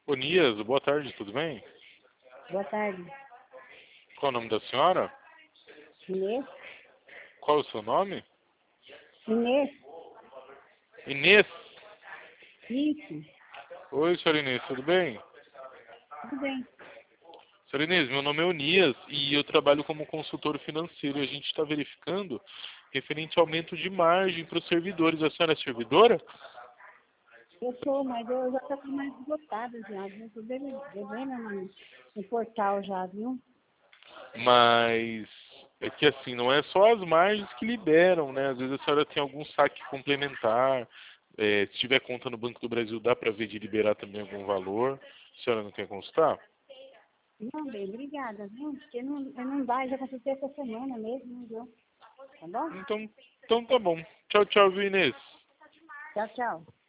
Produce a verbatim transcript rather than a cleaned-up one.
Ô Nias, boa tarde, tudo bem? Boa tarde. Qual o nome da senhora? Inês? Qual o seu nome? Inês? Inês. Isso. Oi, senhora Inês, tudo bem? Tudo bem. Senhora Inês, meu nome é Onias e eu trabalho como consultor financeiro e a gente está verificando referente ao aumento de margem para os servidores. A senhora é servidora? Eu sou, mas eu já estou mais esgotada já, viu? Estou devendo no, no portal já, viu? Mas é que assim, não é só as margens que liberam, né? Às vezes a senhora tem algum saque complementar. É, se tiver conta no Banco do Brasil, dá para ver de liberar também algum valor. A senhora não quer consultar? Não, bem, obrigada, viu? Porque não, eu não dá, já consultei essa semana mesmo, viu? Tá bom? Então, então tá bom. Tchau, tchau, viu, Inês? Tchau, tchau.